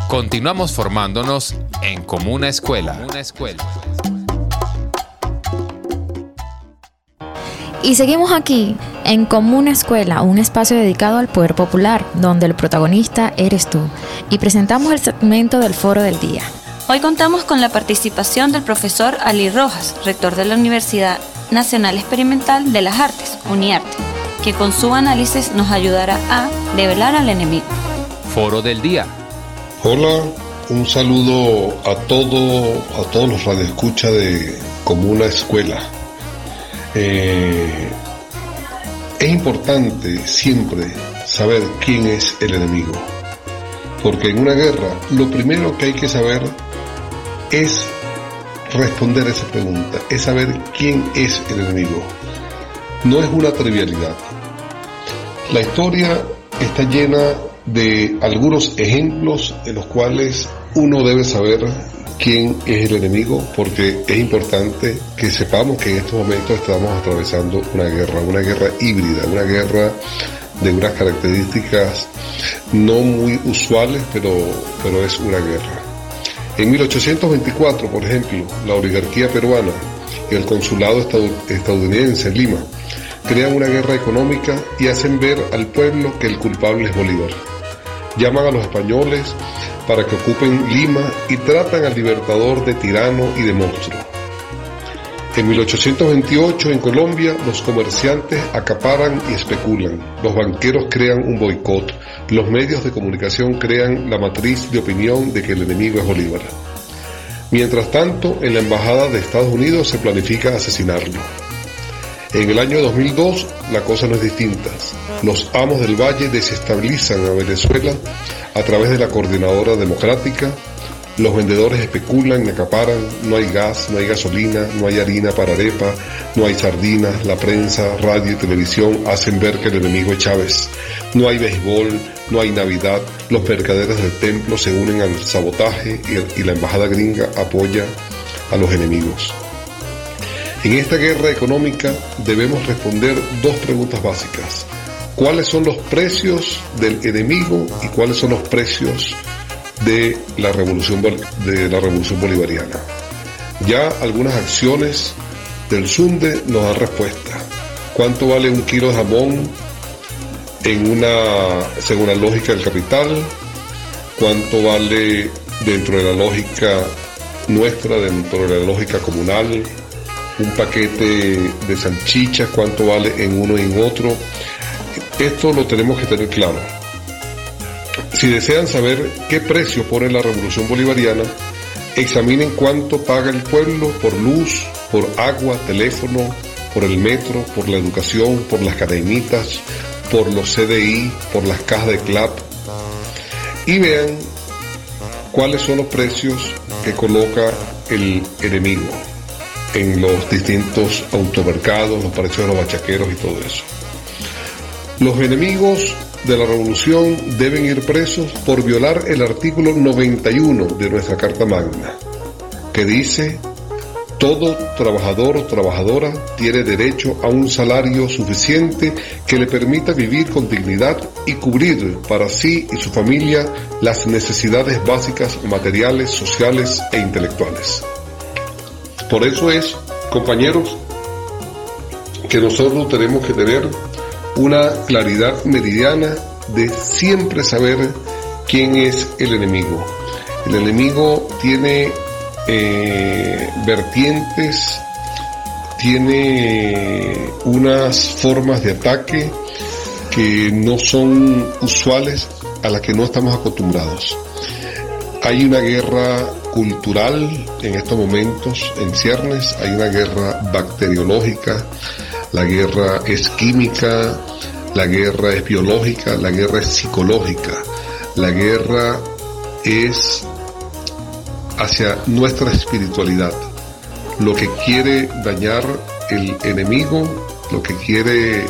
Continuamos formándonos en Comuna Escuela. Y seguimos aquí, en Comuna Escuela, un espacio dedicado al poder popular, donde el protagonista eres tú. Y presentamos el segmento del Foro del Día. Hoy contamos con la participación del profesor Ali Rojas, rector de la Universidad Nacional Experimental de las Artes, UniArte, que con su análisis nos ayudará a develar al enemigo. Foro del Día. Hola, un saludo a todos los radioescuchas de Comuna Escuela. Es importante siempre saber quién es el enemigo, porque en una guerra lo primero que hay que saber es responder a esa pregunta, es saber quién es el enemigo. No es una trivialidad. La historia está llena de algunos ejemplos en los cuales uno debe saber quién es el enemigo, porque es importante que sepamos que en estos momentos estamos atravesando una guerra híbrida, una guerra de unas características no muy usuales, pero es una guerra. En 1824, por ejemplo, la oligarquía peruana y el consulado estadounidense en Lima crean una guerra económica y hacen ver al pueblo que el culpable es Bolívar. Llaman a los españoles para que ocupen Lima y tratan al libertador de tirano y de monstruo. En 1828 en Colombia los comerciantes acaparan y especulan, los banqueros crean un boicot, los medios de comunicación crean la matriz de opinión de que el enemigo es Bolívar. Mientras tanto, en la embajada de Estados Unidos se planifica asesinarlo. En el año 2002 la cosa no es distinta. Los amos del Valle desestabilizan a Venezuela a través de la Coordinadora Democrática. Los vendedores especulan y acaparan, no hay gas, no hay gasolina, no hay harina para arepa, no hay sardinas, la prensa, radio y televisión hacen ver que el enemigo es Chávez. No hay béisbol, no hay Navidad, los mercaderes del templo se unen al sabotaje y la embajada gringa apoya a los enemigos. En esta guerra económica debemos responder dos preguntas básicas. ¿Cuáles son los precios del enemigo y cuáles son los precios de la revolución bolivariana? Ya algunas acciones del Sunde nos dan respuesta. ¿Cuánto vale un kilo de jamón según la lógica del capital? ¿Cuánto vale dentro de la lógica nuestra, dentro de la lógica comunal? Un paquete de salchichas, ¿cuánto vale en uno y en otro? Esto lo tenemos que tener claro. Si desean saber qué precio pone la revolución bolivariana, examinen cuánto paga el pueblo por luz, por agua, teléfono, por el metro, por la educación, por las cadenitas, por los CDI, por las cajas de CLAP, y vean cuáles son los precios que coloca el enemigo en los distintos automercados, los precios de los bachaqueros y todo eso. Los enemigos de la revolución deben ir presos por violar el artículo 91 de nuestra Carta Magna, que dice: todo trabajador o trabajadora tiene derecho a un salario suficiente que le permita vivir con dignidad y cubrir para sí y su familia las necesidades básicas materiales, sociales e intelectuales. Por eso es, compañeros, que nosotros tenemos que tener una claridad meridiana de siempre saber quién es el enemigo. El enemigo tiene vertientes, tiene unas formas de ataque que no son usuales, a las que no estamos acostumbrados. Hay una guerra cultural en estos momentos en ciernes, hay una guerra bacteriológica, la guerra es química, la guerra es biológica, la guerra es psicológica, la guerra es hacia nuestra espiritualidad. Lo que quiere dañar el enemigo, lo que quiere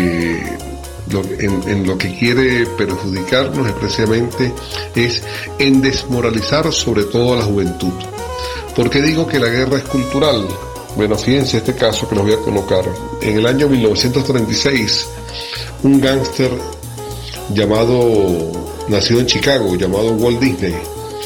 en lo que quiere perjudicarnos especialmente es en desmoralizar sobre todo a la juventud. ¿Por qué digo que la guerra es cultural? Bueno, fíjense este caso que los voy a colocar. En el año 1936, un gángster nacido en Chicago, llamado Walt Disney,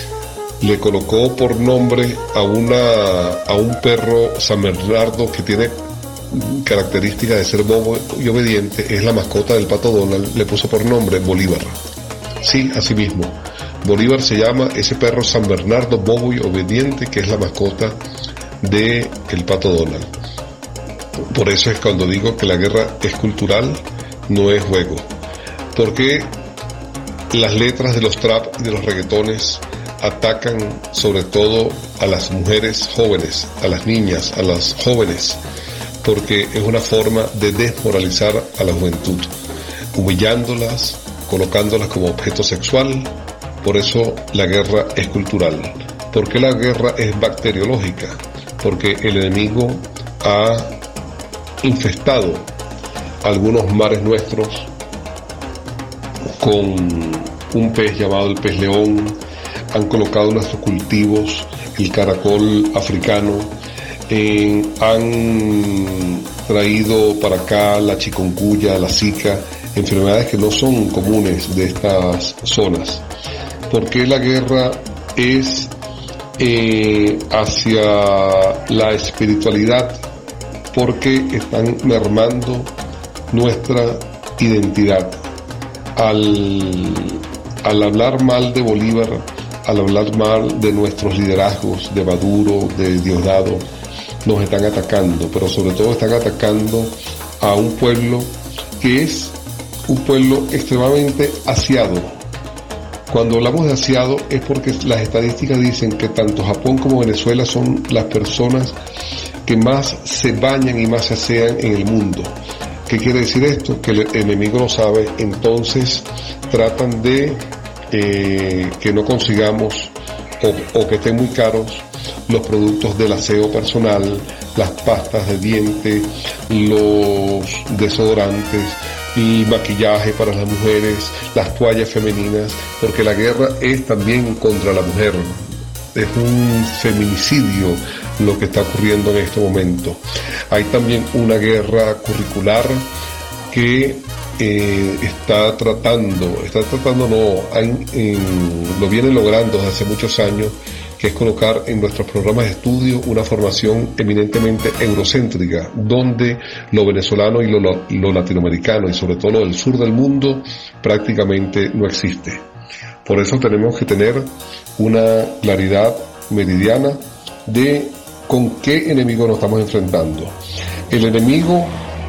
le colocó por nombre a un perro San Bernardo que tiene característica de ser bobo y obediente, es la mascota del Pato Donald, le puso por nombre Bolívar. Sí, así mismo. Bolívar se llama ese perro San Bernardo bobo y obediente que es la mascota de el Pato Donald. Por eso es cuando digo que la guerra es cultural, no es juego. Porque las letras de los trap y de los reggaetones atacan sobre todo a las mujeres jóvenes, a las niñas, a las jóvenes, porque es una forma de desmoralizar a la juventud, humillándolas, colocándolas como objeto sexual. Por eso la guerra es cultural. ¿Por qué la guerra es bacteriológica? Porque el enemigo ha infestado algunos mares nuestros con un pez llamado el pez león, han colocado nuestros cultivos, el caracol africano, han traído para acá la chikungunya, la zika, enfermedades que no son comunes de estas zonas. ¿Por qué la guerra es hacia la espiritualidad? Porque están mermando nuestra identidad. Al hablar mal de Bolívar, al hablar mal de nuestros liderazgos, de Maduro, de Diosdado, nos están atacando, pero sobre todo están atacando a un pueblo que es un pueblo extremadamente aseado. Cuando hablamos de aseado es porque las estadísticas dicen que tanto Japón como Venezuela son las personas que más se bañan y más se asean en el mundo. ¿Qué quiere decir esto? Que el enemigo lo sabe, entonces tratan de que no consigamos o que estén muy caros los productos del aseo personal, las pastas de dientes, los desodorantes, el maquillaje para las mujeres, las toallas femeninas, porque la guerra es también contra la mujer. Es un feminicidio lo que está ocurriendo en este momento. Hay también una guerra curricular que lo viene logrando desde hace muchos años, que es colocar en nuestros programas de estudio una formación eminentemente eurocéntrica, donde lo venezolano y lo latinoamericano y sobre todo lo del sur del mundo prácticamente no existe. Por eso tenemos que tener una claridad meridiana de con qué enemigo nos estamos enfrentando. El enemigo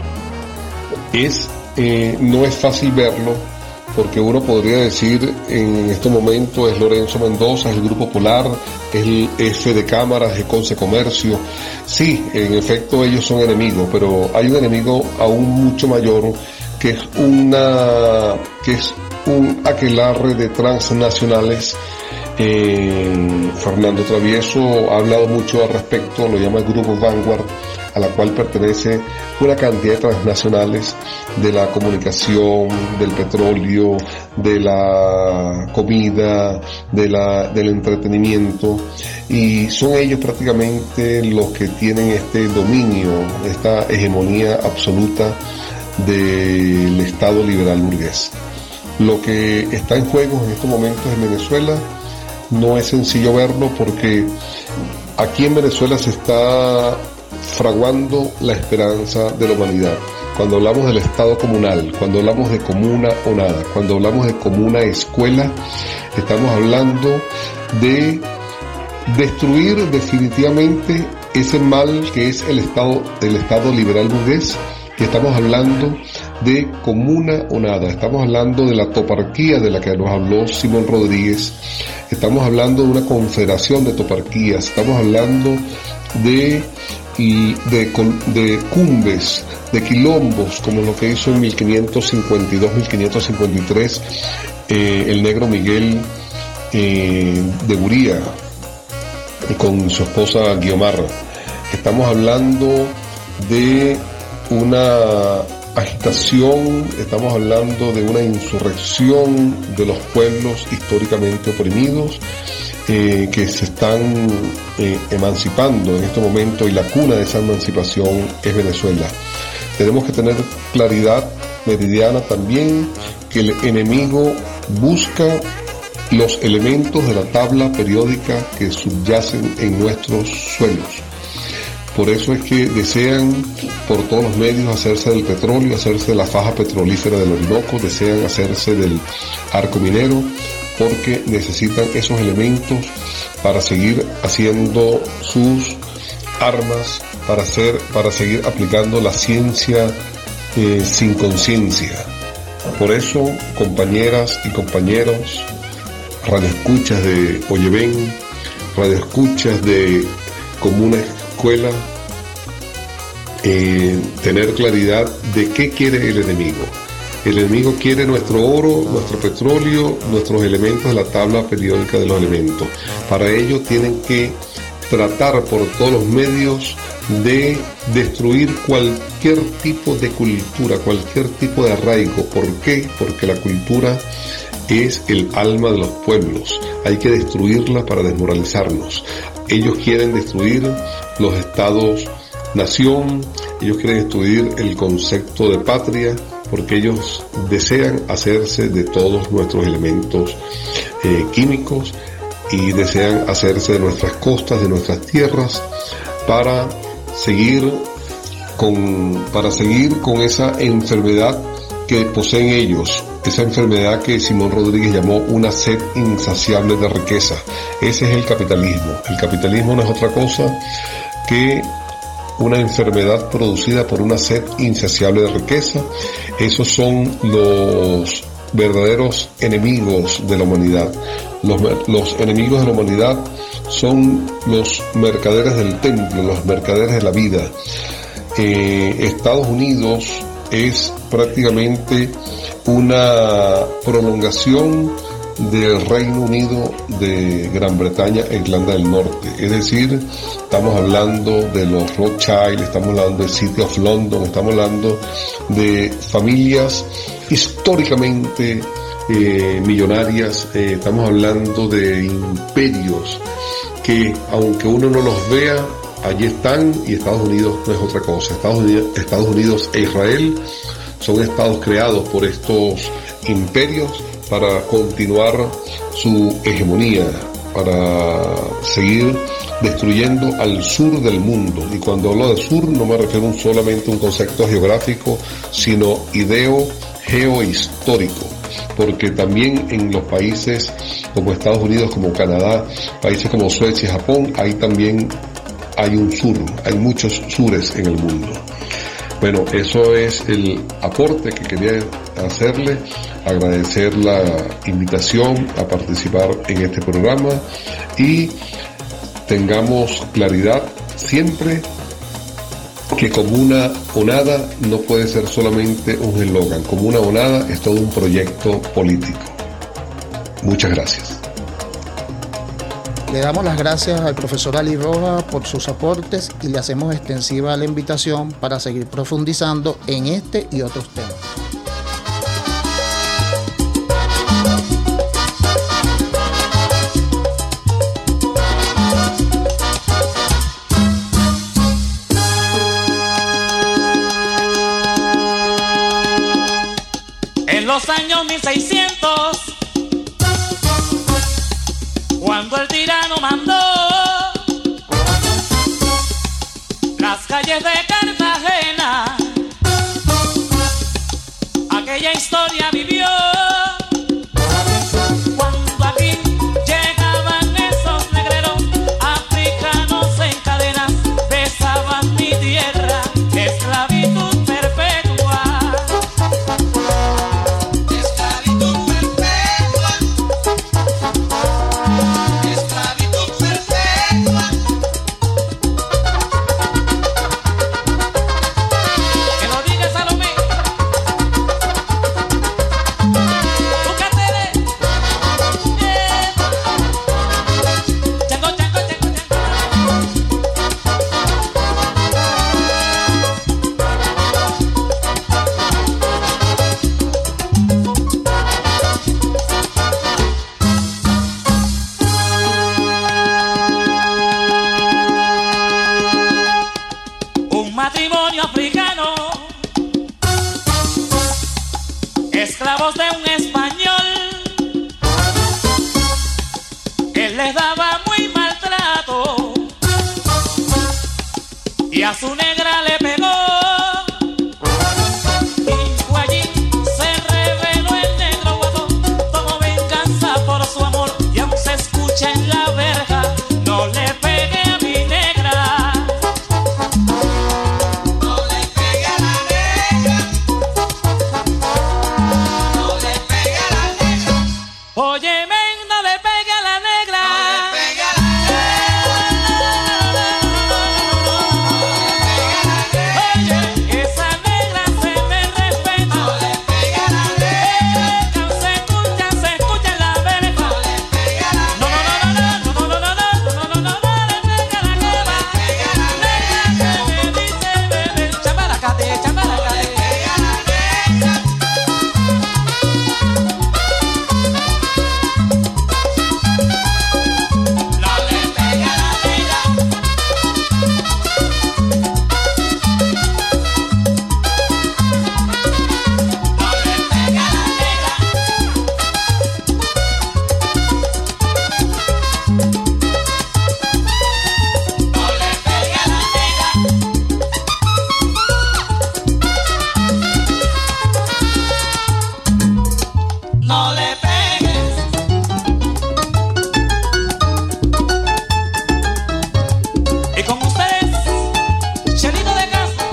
no es fácil verlo, porque uno podría decir en este momento es Lorenzo Mendoza, es el Grupo Polar, es el Fede Cámaras, es Conce Comercio. Sí, en efecto ellos son enemigos, pero hay un enemigo aún mucho mayor que es un aquelarre de transnacionales. Fernando Travieso ha hablado mucho al respecto, lo llama el Grupo Vanguard, a la cual pertenece una cantidad de transnacionales de la comunicación, del petróleo, de la comida, del entretenimiento, y son ellos prácticamente los que tienen este dominio, esta hegemonía absoluta del Estado liberal burgués. Lo que está en juego en estos momentos en Venezuela no es sencillo verlo, porque aquí en Venezuela se está fraguando la esperanza de la humanidad. Cuando hablamos del Estado comunal, cuando hablamos de comuna o nada, cuando hablamos de comuna escuela, estamos hablando de destruir definitivamente ese mal que es el Estado liberal burgués, y estamos hablando de comuna o nada, estamos hablando de la toparquía de la que nos habló Simón Rodríguez, estamos hablando de una confederación de toparquías, estamos hablando de cumbes, de quilombos, como lo que hizo en 1552-1553 el negro Miguel de Buría con su esposa Guiomar. Estamos hablando de una agitación, estamos hablando de una insurrección de los pueblos históricamente oprimidos, que se están emancipando en este momento, y la cuna de esa emancipación es Venezuela. Tenemos que tener claridad meridiana también que el enemigo busca los elementos de la tabla periódica que subyacen en nuestros suelos. Por eso es que desean por todos los medios hacerse del petróleo, hacerse de la faja petrolífera del Orinoco, desean hacerse del arco minero, porque necesitan esos elementos para seguir haciendo sus armas, para seguir aplicando la ciencia sin conciencia. Por eso, compañeras y compañeros, radioescuchas de Oyeven, radioescuchas de Comuna Escuela, tener claridad de qué quiere el enemigo. El enemigo quiere nuestro oro, nuestro petróleo, nuestros elementos de la tabla periódica de los elementos. Para ello tienen que tratar por todos los medios de destruir cualquier tipo de cultura, cualquier tipo de arraigo. ¿Por qué? Porque la cultura es el alma de los pueblos. Hay que destruirla para desmoralizarnos. Ellos quieren destruir los estados-nación, ellos quieren destruir el concepto de patria, porque ellos desean hacerse de todos nuestros elementos químicos y desean hacerse de nuestras costas, de nuestras tierras, para seguir con esa enfermedad que poseen ellos, esa enfermedad que Simón Rodríguez llamó una sed insaciable de riqueza. Ese es el capitalismo. El capitalismo no es otra cosa que una enfermedad producida por una sed insaciable de riqueza. Esos son los verdaderos enemigos de la humanidad. Los enemigos de la humanidad son los mercaderes del templo, los mercaderes de la vida. Estados Unidos es prácticamente una prolongación del Reino Unido de Gran Bretaña e Irlanda del Norte. Es decir, estamos hablando de los Rothschild, estamos hablando del City of London, estamos hablando de familias históricamente millonarias, estamos hablando de imperios que, aunque uno no los vea, allí están, y Estados Unidos no es otra cosa. Estados Unidos e Israel son estados creados por estos imperios para continuar su hegemonía, para seguir destruyendo al sur del mundo. Y cuando hablo de sur no me refiero solamente a un concepto geográfico, sino geohistórico, porque también en los países como Estados Unidos, como Canadá, países como Suecia y Japón, ahí también hay un sur, hay muchos sures en el mundo. Bueno, eso es el aporte que quería hacerle, agradecer la invitación a participar en este programa y tengamos claridad siempre que Comuna Onada no puede ser solamente un eslogan. Comuna Onada es todo un proyecto político. Muchas gracias. Le damos las gracias al profesor Ali Rojas por sus aportes y le hacemos extensiva la invitación para seguir profundizando en este y otros temas. En los años 1600, cuando el tirano mandó las calles de Cartagena, aquella historia vivió. Cuando aquí llegaban esos negreros africanos en cadenas, besaban mi tierra, esclavitud perpetua. Matrimonio africano, esclavos de un español, él les daba muy maltrato y a su negra le pegó. Y fue allí, se reveló el negro guapo, tomó venganza por su amor y aún se escucha en la verja: no le pegue a mi negra. No le pegue a la negra. No le pegue a la negra. Óyeme, no le pegue a la negra. No le pegue a la Oye, esa negra se me respeta. No le pegue a la negra. Se escucha en la verja. No le pegue a la No, le pegue a la negra. Negra que me dice bebé, chamaracate, chamaracate. No le pegue a la negra. No le pegue a la negra. No le pegue a la negra. No le pegues. Y con ustedes, Chelito de Castro.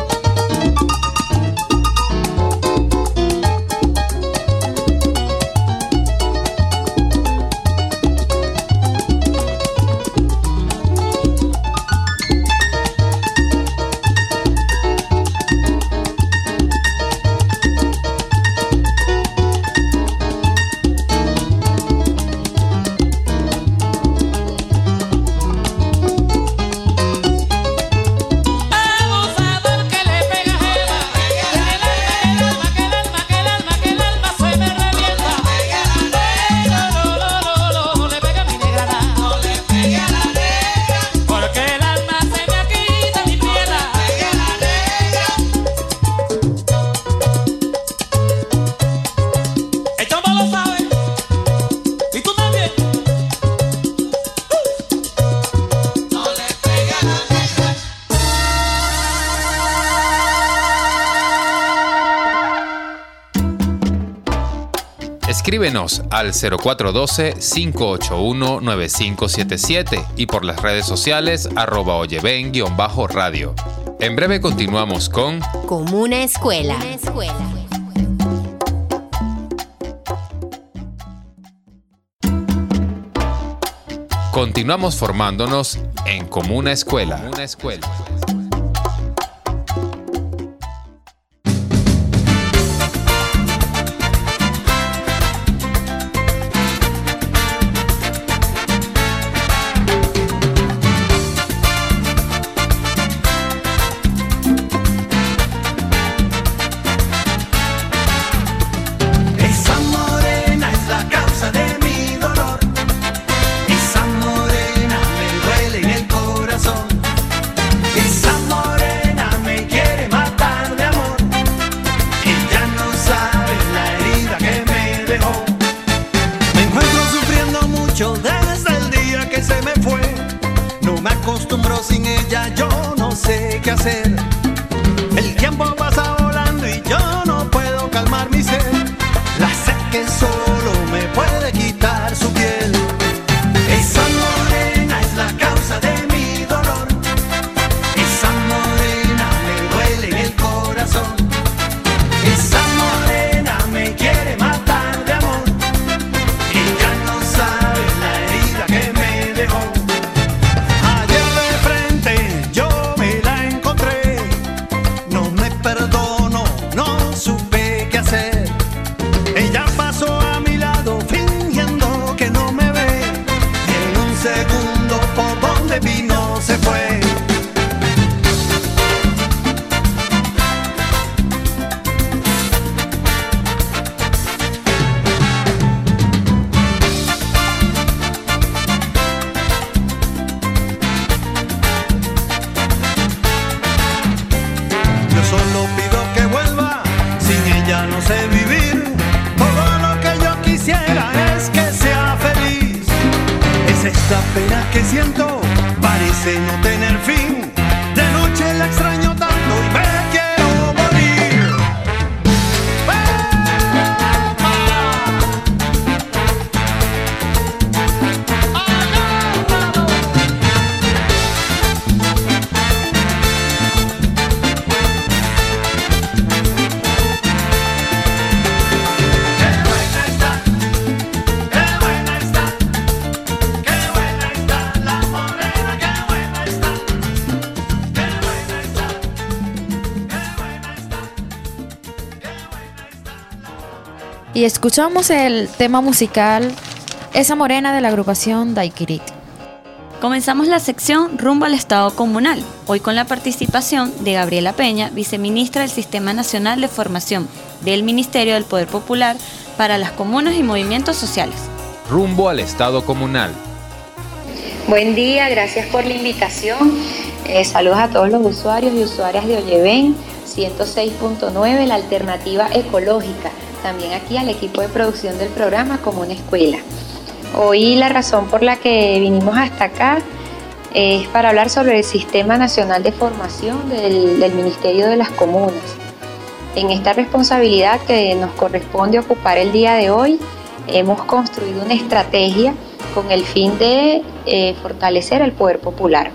Abusador que le pega a Jeva. Que el alma se me revienta. No le pega a mi negra nada. No le pegue a la negra. Porque el alma se me quita mi piedra. Pegue a la negra. El chombo lo sabe. Y tú también. No le pegue a la negra. Escríbenos al 0412-581-9577 y por las redes sociales @oyeven_radio. En breve continuamos con Como una escuela. Continuamos formándonos en Comuna Escuela. Esa morena es la causa de mi dolor. Esa morena me duele en el corazón. Esa morena me quiere matar de amor. Ella no sabe la herida que me dejó. Me encuentro sufriendo mucho desde el día que se me fue. No me acostumbro sin ella, yo no sé qué hacer. El tiempo pasa volando y yo no puedo calmar mi sed. La sed que solo me puede quitar su piel. Esa morena es la causa de mi dolor. Esa morena me duele en el corazón. Esa morena me quiere matar de amor. Ella no sabe la herida que me dejó. Ayer de frente yo me la encontré. que siento parece no tener fin. De noche la extraño tanto y me quiero morir. Y escuchamos el tema musical Esa Morena de la agrupación Daiquirit. Comenzamos la sección Rumbo al Estado Comunal, hoy con la participación de Gabriela Peña, viceministra del Sistema Nacional de Formación del Ministerio del Poder Popular para las Comunas y Movimientos Sociales. Rumbo al Estado Comunal. Buen día, gracias por la invitación. Saludos a todos los usuarios y usuarias de Oyeven 106.9, la alternativa ecológica. También aquí al equipo de producción del programa Como una Escuela. Hoy la razón por la que vinimos hasta acá es para hablar sobre el Sistema Nacional de Formación del Ministerio de las Comunas. En esta responsabilidad que nos corresponde ocupar el día de hoy, hemos construido una estrategia con el fin de fortalecer el poder popular.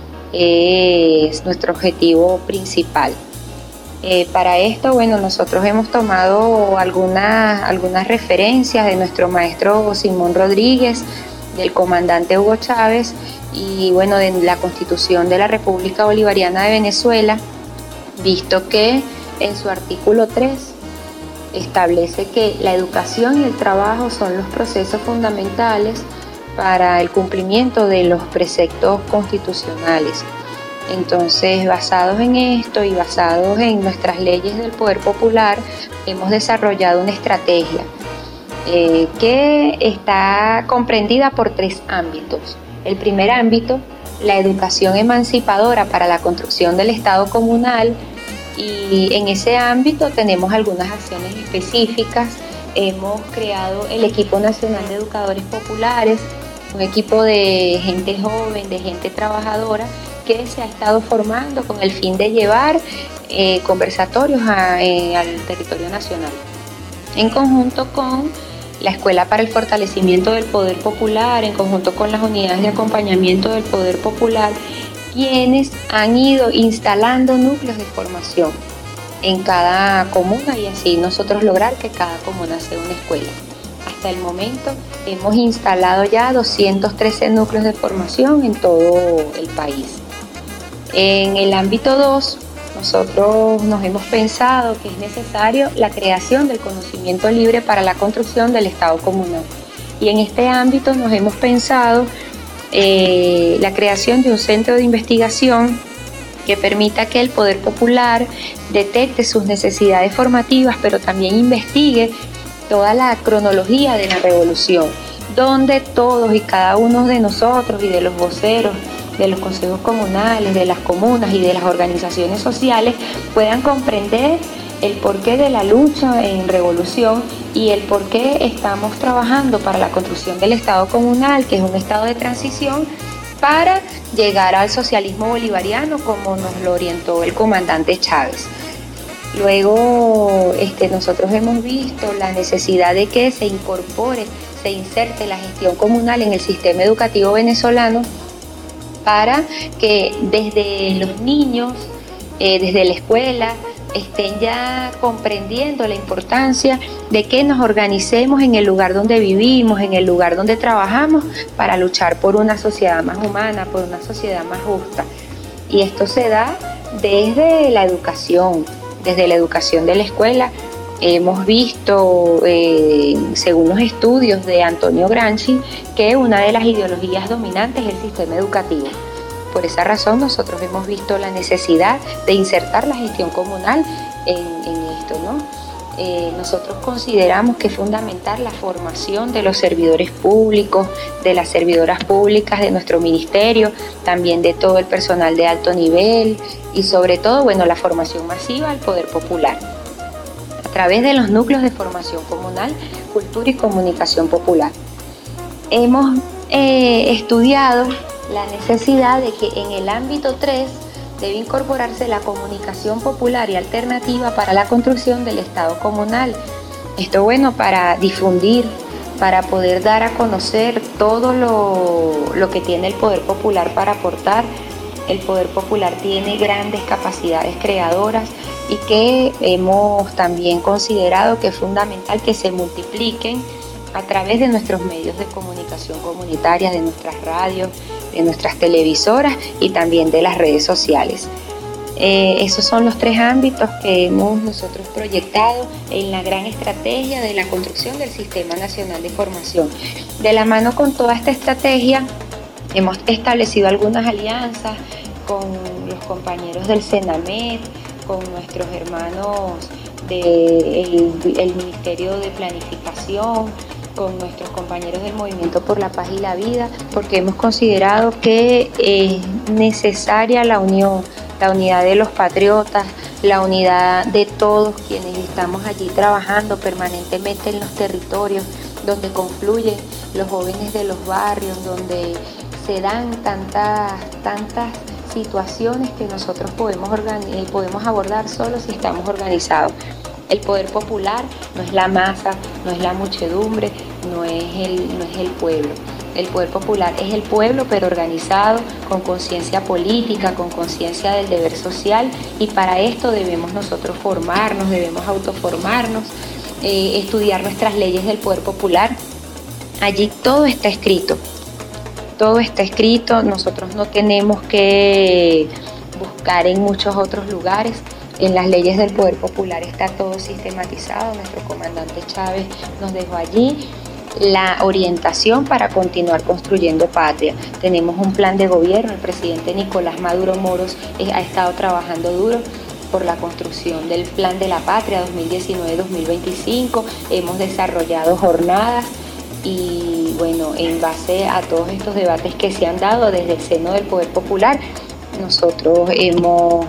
Es nuestro objetivo principal. Para esto, nosotros hemos tomado algunas referencias de nuestro maestro Simón Rodríguez, del comandante Hugo Chávez y de la Constitución de la República Bolivariana de Venezuela, visto que en su artículo 3 establece que la educación y el trabajo son los procesos fundamentales para el cumplimiento de los preceptos constitucionales. Entonces, basados en esto y basados en nuestras leyes del poder popular, hemos desarrollado una estrategia que está comprendida por 3 ámbitos. El primer ámbito, la educación emancipadora para la construcción del Estado comunal, y en ese ámbito tenemos algunas acciones específicas. Hemos creado el Equipo Nacional de Educadores Populares, un equipo de gente joven, de gente trabajadora, que se ha estado formando con el fin de llevar conversatorios al territorio nacional, en conjunto con la Escuela para el Fortalecimiento del Poder Popular, en conjunto con las unidades de acompañamiento del Poder Popular, quienes han ido instalando núcleos de formación en cada comuna y así nosotros lograr que cada comuna sea una escuela. Hasta el momento hemos instalado ya 213 núcleos de formación en todo el país. En el ámbito 2, nosotros nos hemos pensado que es necesario la creación del conocimiento libre para la construcción del Estado comunal. Y en este ámbito nos hemos pensado la creación de un centro de investigación que permita que el Poder Popular detecte sus necesidades formativas, pero también investigue toda la cronología de la revolución, donde todos y cada uno de nosotros y de los voceros de los consejos comunales, de las comunas y de las organizaciones sociales puedan comprender el porqué de la lucha en revolución y el porqué estamos trabajando para la construcción del Estado comunal, que es un estado de transición, para llegar al socialismo bolivariano como nos lo orientó el comandante Chávez. Luego nosotros hemos visto la necesidad de que se incorpore, se inserte la gestión comunal en el sistema educativo venezolano, para que desde los niños, desde la escuela, estén ya comprendiendo la importancia de que nos organicemos en el lugar donde vivimos, en el lugar donde trabajamos, para luchar por una sociedad más humana, por una sociedad más justa. Y esto se da desde la educación de la escuela. Hemos visto, según los estudios de Antonio Gramsci, que una de las ideologías dominantes es el sistema educativo. Por esa razón nosotros hemos visto la necesidad de insertar la gestión comunal en esto, ¿no? Nosotros consideramos que es fundamental la formación de los servidores públicos, de las servidoras públicas de nuestro ministerio, también de todo el personal de alto nivel y sobre todo, la formación masiva al poder popular, a través de los núcleos de formación comunal, cultura y comunicación popular. Hemos estudiado la necesidad de que en el ámbito 3 debe incorporarse la comunicación popular y alternativa para la construcción del Estado comunal. Esto bueno para difundir, para poder dar a conocer todo lo que tiene el poder popular para aportar. El poder popular tiene grandes capacidades creadoras y que hemos también considerado que es fundamental que se multipliquen a través de nuestros medios de comunicación comunitaria, de nuestras radios, de nuestras televisoras y también de las redes sociales. Esos son los 3 ámbitos que hemos nosotros proyectado en la gran estrategia de la construcción del Sistema Nacional de Formación. De la mano con toda esta estrategia, hemos establecido algunas alianzas con los compañeros del Senamed, con nuestros hermanos del Ministerio de Planificación, con nuestros compañeros del Movimiento por la Paz y la Vida, porque hemos considerado que es necesaria la unión, la unidad de los patriotas, la unidad de todos quienes estamos allí trabajando permanentemente en los territorios donde confluyen los jóvenes de los barrios, donde se dan tantas situaciones que nosotros podemos abordar solo si estamos organizados. El poder popular no es la masa, no es la muchedumbre, no es el pueblo. El poder popular es el pueblo, pero organizado, con conciencia política, con conciencia del deber social, y para esto debemos nosotros formarnos, debemos autoformarnos, estudiar nuestras leyes del poder popular. Allí todo está escrito, nosotros no tenemos que buscar en muchos otros lugares. En las leyes del poder popular está todo sistematizado. Nuestro comandante Chávez nos dejó allí la orientación para continuar construyendo patria. Tenemos un plan de gobierno, el presidente Nicolás Maduro Moros ha estado trabajando duro por la construcción del plan de la patria 2019-2025, hemos desarrollado jornadas y bueno, en base a todos estos debates que se han dado desde el seno del poder popular, nosotros hemos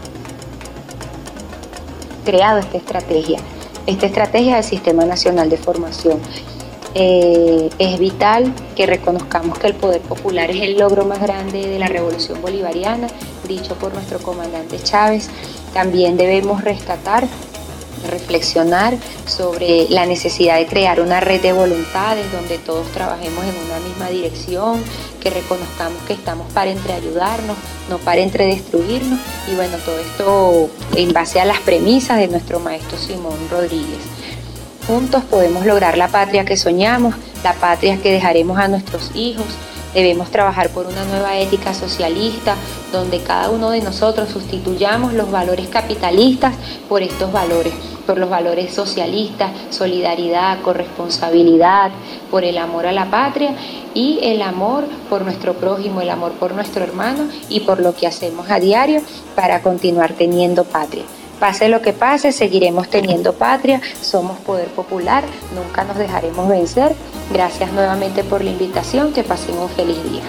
creado esta estrategia del Sistema Nacional de Formación. Es vital que reconozcamos que el poder popular es el logro más grande de la revolución bolivariana, dicho por nuestro comandante Chávez. También debemos reflexionar sobre la necesidad de crear una red de voluntades donde todos trabajemos en una misma dirección, que reconozcamos que estamos para entreayudarnos, no para entredestruirnos, y bueno, todo esto en base a las premisas de nuestro maestro Simón Rodríguez. Juntos podemos lograr la patria que soñamos, la patria que dejaremos a nuestros hijos. Debemos trabajar por una nueva ética socialista, donde cada uno de nosotros sustituyamos los valores capitalistas por estos valores, por los valores socialistas, solidaridad, corresponsabilidad, por el amor a la patria y el amor por nuestro prójimo, el amor por nuestro hermano y por lo que hacemos a diario para continuar teniendo patria. Pase lo que pase, seguiremos teniendo patria, somos poder popular, nunca nos dejaremos vencer. Gracias nuevamente por la invitación, que pasen un feliz día.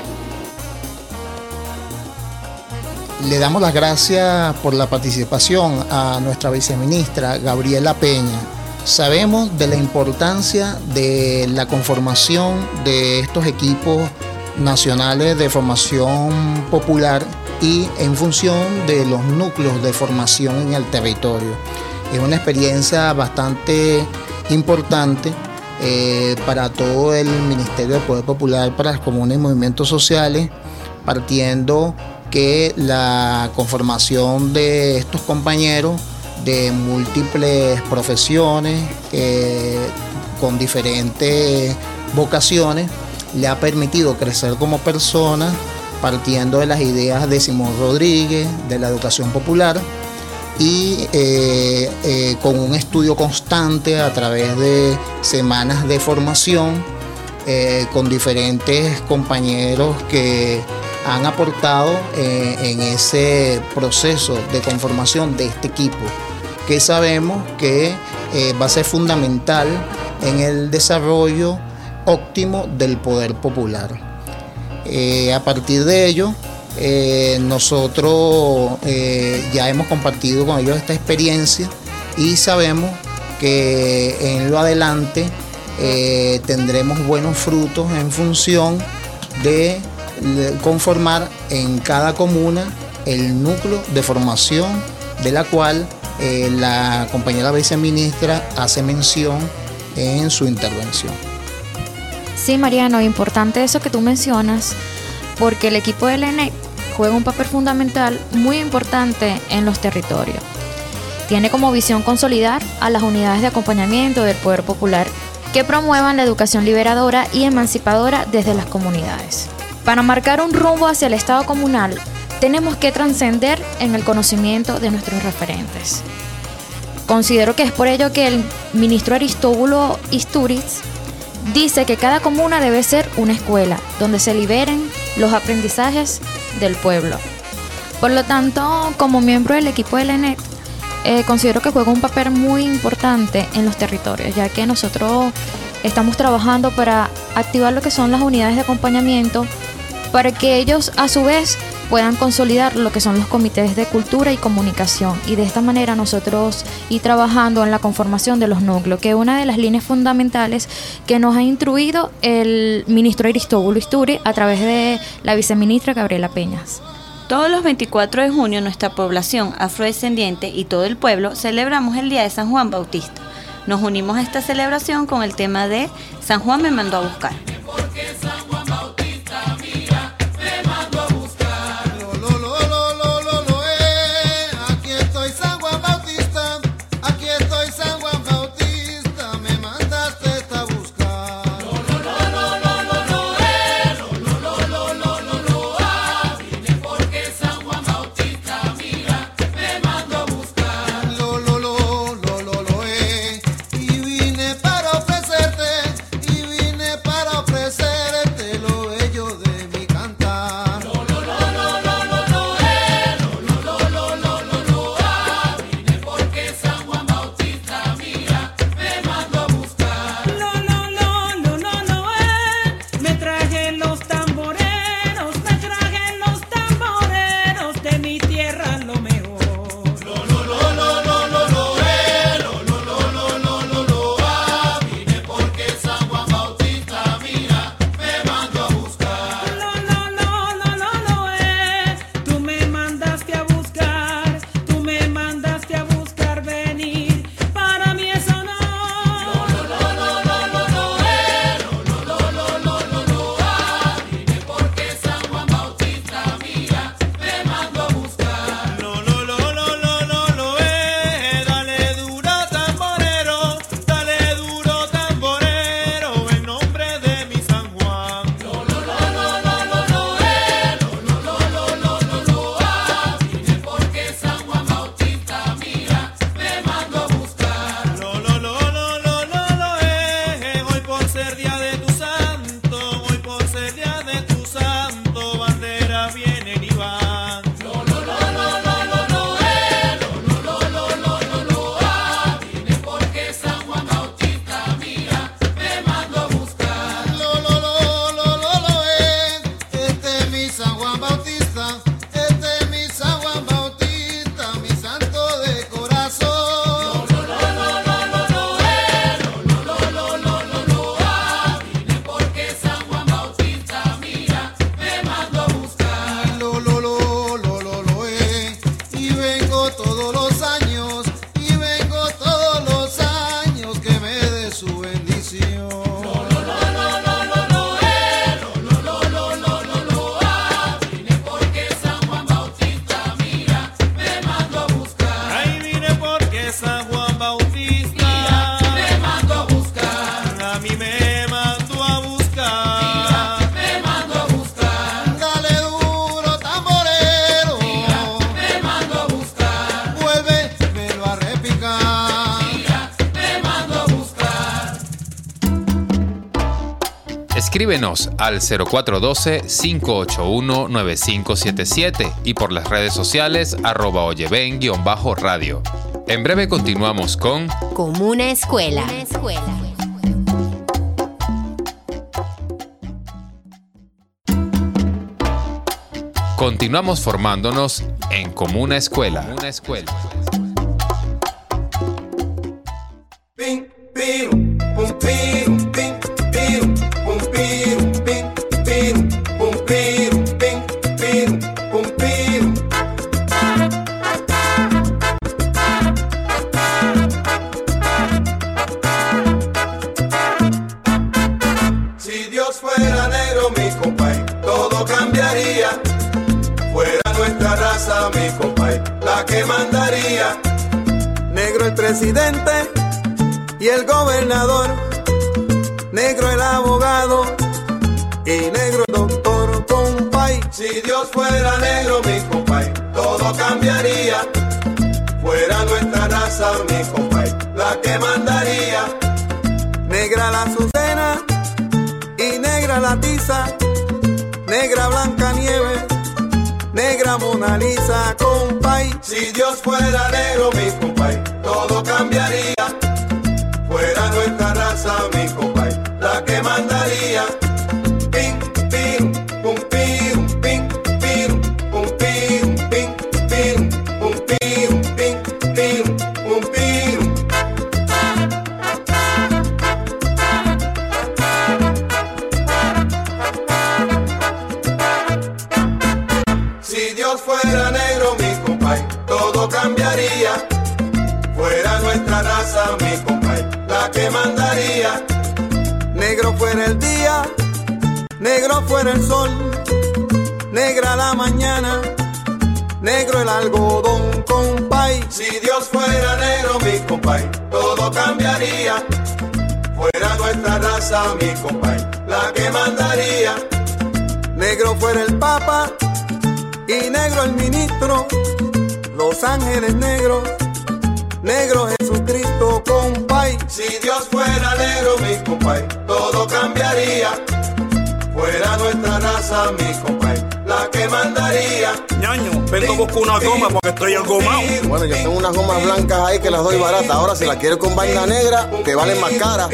Le damos las gracias por la participación a nuestra viceministra Gabriela Peña. Sabemos de la importancia de la conformación de estos equipos nacionales de formación popular y en función de los núcleos de formación en el territorio. Es una experiencia bastante importante para todo el Ministerio del Poder Popular, para las comunas y movimientos sociales, partiendo que la conformación de estos compañeros de múltiples profesiones, con diferentes vocaciones, le ha permitido crecer como persona, partiendo de las ideas de Simón Rodríguez, de la educación popular, y con un estudio constante a través de semanas de formación, con diferentes compañeros que han aportado en ese proceso de conformación de este equipo, que sabemos que va a ser fundamental en el desarrollo óptimo del poder popular. A partir de ello, nosotros ya hemos compartido con ellos esta experiencia y sabemos que en lo adelante tendremos buenos frutos en función de conformar en cada comuna el núcleo de formación de la cual la compañera viceministra hace mención en su intervención. Sí, Mariano, importante eso que tú mencionas, porque el equipo del ENEC juega un papel fundamental muy importante en los territorios. Tiene como visión consolidar a las unidades de acompañamiento del poder popular que promuevan la educación liberadora y emancipadora desde las comunidades. Para marcar un rumbo hacia el Estado comunal, tenemos que trascender en el conocimiento de nuestros referentes. Considero que es por ello que el ministro Aristóbulo Istúriz dice que cada comuna debe ser una escuela donde se liberen los aprendizajes del pueblo. Por lo tanto, como miembro del equipo del ENEC, considero que juega un papel muy importante en los territorios, ya que nosotros estamos trabajando para activar lo que son las unidades de acompañamiento para que ellos a su vez puedan consolidar lo que son los comités de cultura y comunicación, y de esta manera nosotros ir trabajando en la conformación de los núcleos, que es una de las líneas fundamentales que nos ha instruido el ministro Aristóbulo Istúriz a través de la viceministra Gabriela Peñas. Todos los 24 de junio nuestra población afrodescendiente y todo el pueblo celebramos el Día de San Juan Bautista. Nos unimos a esta celebración con el tema de San Juan me mandó a buscar. Escríbenos al 0412-581-9577 y por las redes sociales @oyeven_radio. En breve continuamos con Como una escuela. Continuamos formándonos en Comuna Escuela. Pum, piru, pum, piru, pum, piru, fuera negro, mi compay, todo cambiaría. Fuera nuestra raza, mi compay, la que mandaría. Negro el presidente y el gobernador, negro el abogado y negro el doctor, compay. Si Dios fuera negro, mi compay, todo cambiaría. Fuera nuestra raza, mi compay, la que mandaría. Negra la Azucena y negra la Tiza, negra Blancanieves, negra Mona Lisa, compay. Si Dios fuera negro, mi compay, todo cambiaría. Fuera nuestra raza, mi compay, la que mandaría. Pim, pim, pum, pim, pim, pim, pum, pim, pim, pim, pum, pim, pim, pim, pum, pim. Si Dios fuera negro, mi compay, todo cambiaría. Fuera nuestra raza, mi compay, la que mandaría. Negro fuera el día, negro fuera el sol, negra la mañana, negro el algodón, compay. Si Dios fuera negro, mi compay, todo cambiaría. Fuera nuestra raza, mi compay, la que mandaría. Negro fuera el papa y negro el ministro, los ángeles negros, negro Jesucristo, compay. Si Dios fuera negro, mi compay, todo cambiaría. Fuera nuestra raza, mi compay, la que mandaría. Ñaño, vengo a buscar una goma porque estoy engomado. Bueno, yo tengo unas gomas blancas ahí que las doy baratas. Ahora, si las quieres con vaina negra, que valen más caras.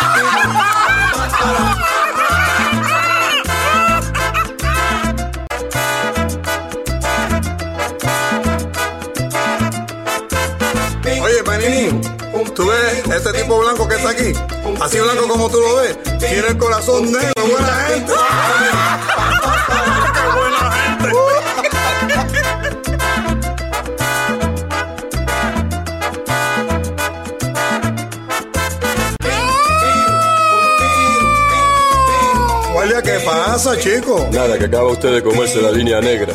Oye, Panini, tú ves este tipo blanco que está aquí, así blanco como tú lo ves, tiene el corazón negro, buena gente. ¡Qué buena gente! Guardia, ¿qué pasa, chico? Nada, que acaba usted de comerse la línea negra.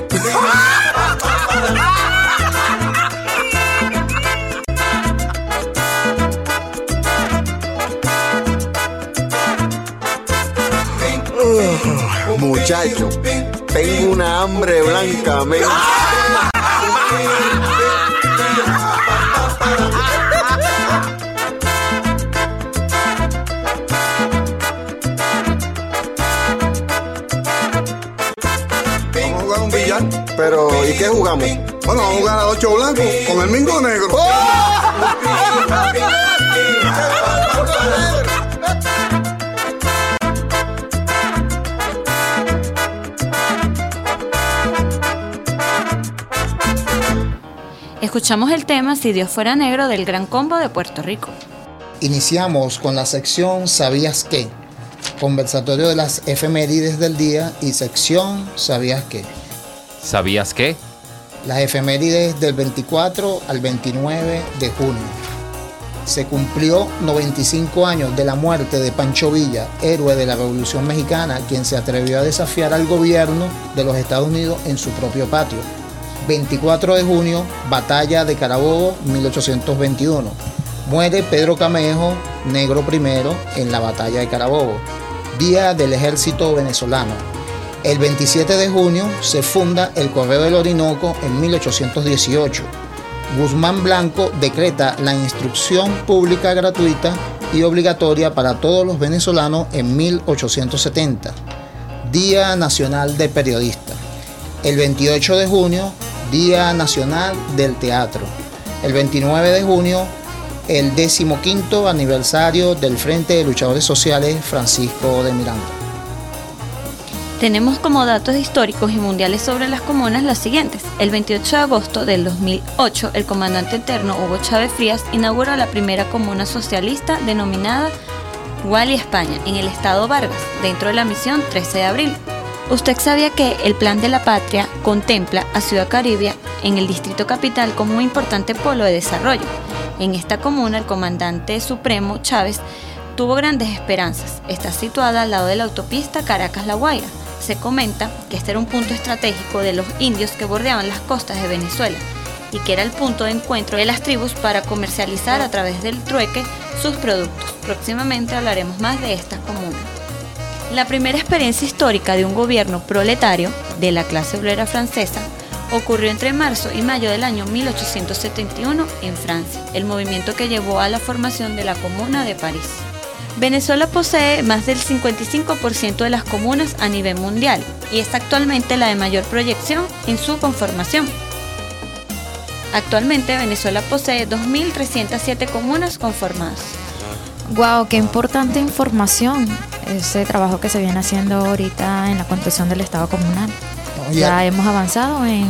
Muchacho, tengo una hambre blanca, men. Vamos a jugar un billar. Pero, ¿y qué jugamos? Bueno, vamos a jugar a 8 blancos con el mingo negro. Escuchamos el tema Si Dios fuera negro del Gran Combo de Puerto Rico. Iniciamos con la sección ¿Sabías qué? Conversatorio de las efemérides del día y sección ¿Sabías qué? ¿Sabías qué? Las efemérides del 24 al 29 de junio. Se cumplió 95 años de la muerte de Pancho Villa, héroe de la Revolución Mexicana, quien se atrevió a desafiar al gobierno de los Estados Unidos en su propio patio. 24 de junio, Batalla de Carabobo, 1821. Muere Pedro Camejo, negro primero, en la Batalla de Carabobo. Día del Ejército Venezolano. El 27 de junio se funda el Correo del Orinoco en 1818. Guzmán Blanco decreta la instrucción pública gratuita y obligatoria para todos los venezolanos en 1870. Día Nacional del Periodista. El 28 de junio, Día Nacional del Teatro. El 29 de junio, el 15º aniversario del Frente de Luchadores Sociales Francisco de Miranda. Tenemos como datos históricos y mundiales sobre las comunas los siguientes. El 28 de agosto del 2008, el comandante eterno Hugo Chávez Frías inauguró la primera comuna socialista denominada Guali, España, en el estado Vargas, dentro de la misión 13 de abril. ¿Usted sabía que el Plan de la Patria contempla a Ciudad Caribe en el Distrito Capital como un importante polo de desarrollo? En esta comuna, el comandante supremo Chávez tuvo grandes esperanzas. Está situada al lado de la autopista Caracas-La Guaira. Se comenta que este era un punto estratégico de los indios que bordeaban las costas de Venezuela y que era el punto de encuentro de las tribus para comercializar a través del trueque sus productos. Próximamente hablaremos más de estas comunas. La primera experiencia histórica de un gobierno proletario de la clase obrera francesa ocurrió entre marzo y mayo del año 1871 en Francia, el movimiento que llevó a la formación de la Comuna de París. Venezuela posee más del 55% de las comunas a nivel mundial y es actualmente la de mayor proyección en su conformación. Actualmente Venezuela posee 2.307 comunas conformadas. Wow, qué importante información ese trabajo que se viene haciendo ahorita en la construcción del Estado comunal. Ya hemos avanzado en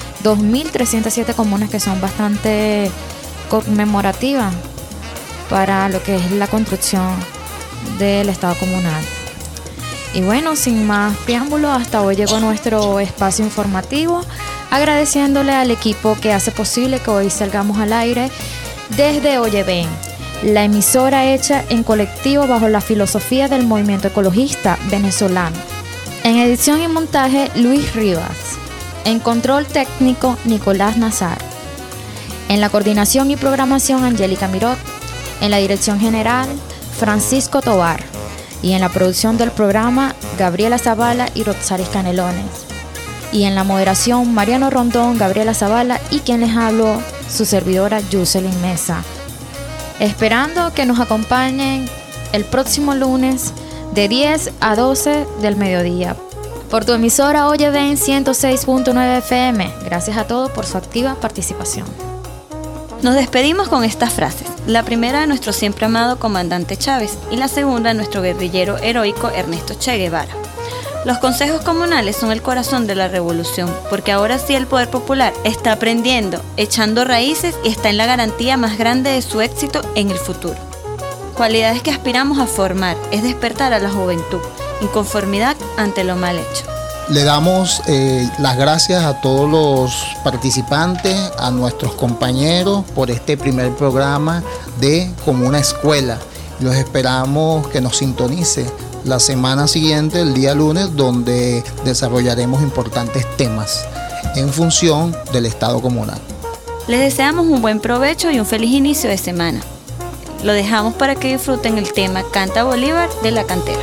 2.307 comunas que son bastante conmemorativas para lo que es la construcción del Estado comunal. Y bueno, sin más preámbulos, hasta hoy llegó nuestro espacio informativo, agradeciéndole al equipo que hace posible que hoy salgamos al aire desde Oye Ven, la emisora hecha en colectivo bajo la filosofía del movimiento ecologista venezolano. En edición y montaje, Luis Rivas. En control técnico, Nicolás Nazar. En la coordinación y programación, Angélica Mirot. En la dirección general, Francisco Tobar. Y en la producción del programa, Gabriela Zavala y Roxaris Canelones. Y en la moderación, Mariano Rondón, Gabriela Zavala y quien les habló, su servidora Yuselin Mesa. Esperando que nos acompañen el próximo lunes de 10 a 12 del mediodía por tu emisora Oye Ven 106.9 FM. Gracias a todos por su activa participación. Nos despedimos con estas frases. La primera de nuestro siempre amado comandante Chávez y la segunda de nuestro guerrillero heroico Ernesto Che Guevara. Los consejos comunales son el corazón de la revolución, porque ahora sí el poder popular está aprendiendo, echando raíces y está en la garantía más grande de su éxito en el futuro. Cualidades que aspiramos a formar es despertar a la juventud, inconformidad ante lo mal hecho. Le damos las gracias a todos los participantes, a nuestros compañeros por este primer programa de Como una Escuela. Los esperamos que nos sintonice la semana siguiente, el día lunes, donde desarrollaremos importantes temas en función del Estado comunal. Les deseamos un buen provecho y un feliz inicio de semana. Lo dejamos para que disfruten el tema Canta Bolívar de La Cantera.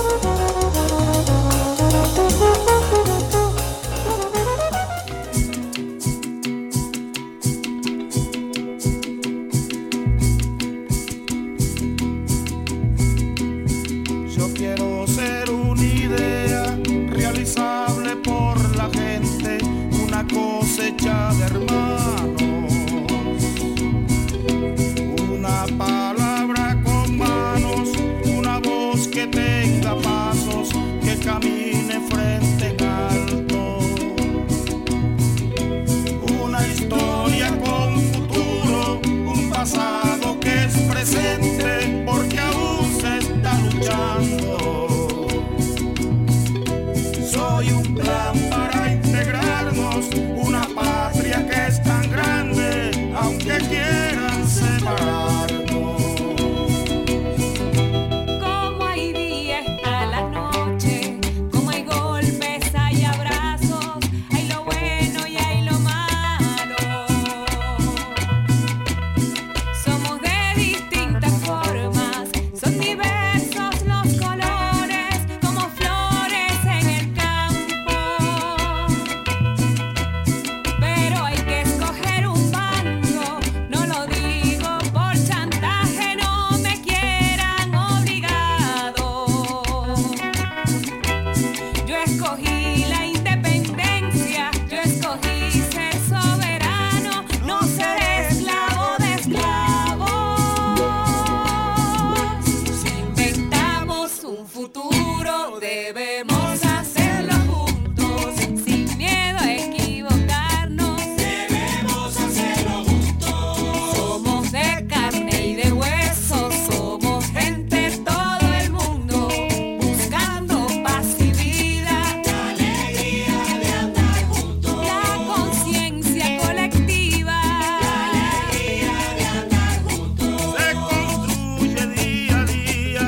Yo quiero ser una idea realizable por la gente, una cosecha de hermanos, una palabra con manos, una voz que tenga pasos, que camine frente en alto, una historia con futuro, un pasado que es presente porque aún se está luchando. Soy un plan para integrarnos, una patria que es tan grande, aunque quieran separarnos. Como hay día está la noche, como hay golpes, hay abrazos, hay lo bueno y hay lo malo. Somos de distintas formas, son diversos los colores, como flores en el campo. Pero hay que escoger un bando, no lo digo por chantaje, no me quieran obligado. Yo escogí la independencia, yo escogí ser soberano, no ser esclavo de esclavos. Si inventamos un futuro, debemos hacerlo juntos, sin miedo a equivocarnos. Debemos hacerlo juntos. Somos de carne y de hueso, somos gente de todo el mundo, buscando paz y vida, la alegría de andar juntos, la conciencia colectiva, la alegría de andar juntos. Se construye día a día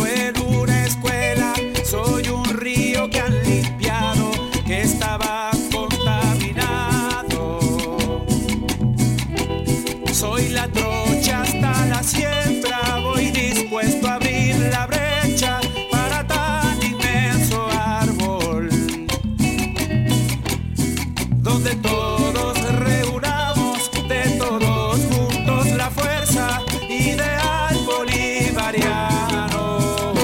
fue en una escuela. Soy un río que han limpiado, que estaba contaminado. Soy la trocha hasta la siembra, voy dispuesto a abrir la brecha para tan inmenso árbol, donde todos reunamos de todos juntos la fuerza ideal bolivariano.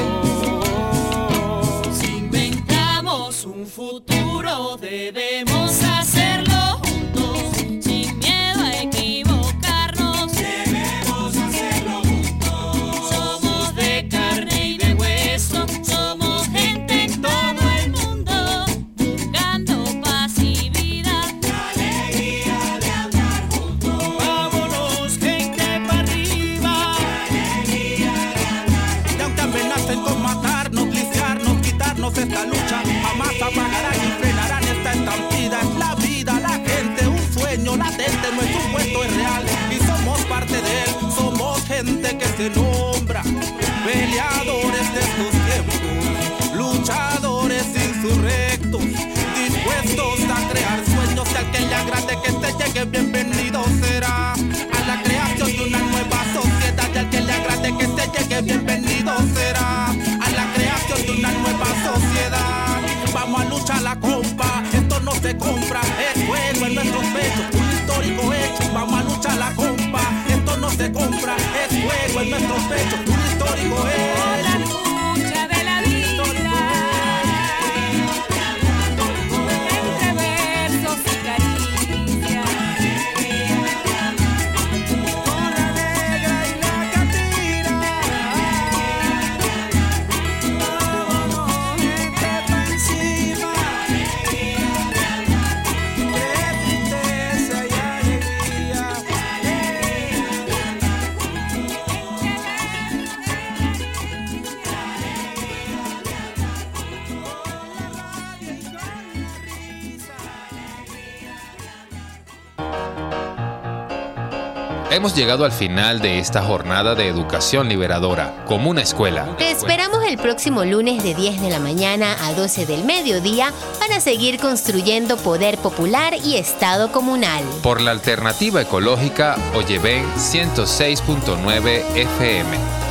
Si inventamos un futuro, debemos hacerlo juntos, sin miedo a equivocarnos. Debemos hacerlo juntos. Somos de carne y de hueso, somos gente en todo el mundo, buscando paz y vida, la alegría de andar juntos. Vámonos, gente, para arriba. Alegría de andar juntos. Y aunque amenacen con matarnos, lisiarnos, quitarnos esta lucha, jamás apagarán y frenarán esta estampida. Es la vida, la gente, un sueño latente, nuestro puesto es real y somos parte de él. Somos gente que se nombra peleadores de estos tiempos, luchadores insurrectos, dispuestos a crear sueños, y al que le agrade que te llegue, bienvenido será a la creación de una nueva sociedad. Y al que le agrade que te llegue, bienvenido será a la creación de una nueva sociedad. Vamos a luchar la compa, esto no se compra, es fuego en nuestros pechos, un histórico hecho. Vamos a luchar la compa, esto no se compra, es fuego en nuestros pechos, un histórico hecho. La lucha de la vida, entre versos y caricias, Con la negra y la catira, vámonos, gente, pa' encima. Qué tristeza y alegría. Hemos llegado al final de esta jornada de educación liberadora, como una escuela. Te esperamos el próximo lunes de 10 de la mañana a 12 del mediodía para seguir construyendo poder popular y Estado comunal. Por la alternativa ecológica Oye Ven 106.9 FM.